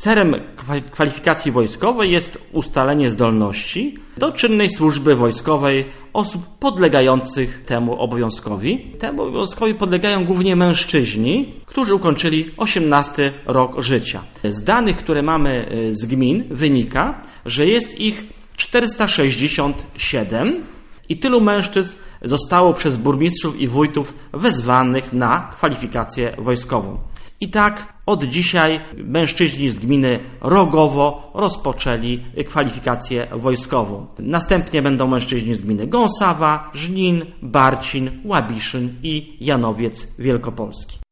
Celem kwalifikacji wojskowej jest ustalenie zdolności do czynnej służby wojskowej osób podlegających temu obowiązkowi. Temu obowiązkowi podlegają głównie mężczyźni, którzy ukończyli 18 rok życia. Z danych, które mamy z gmin, wynika, że jest ich 467 i tylu mężczyzn zostało przez burmistrzów i wójtów wezwanych na kwalifikację wojskową. I tak od dzisiaj mężczyźni z gminy Rogowo rozpoczęli kwalifikację wojskową. Następnie będą mężczyźni z gminy Gąsawa, Żnin, Barcin, Łabiszyn i Janowiec Wielkopolski.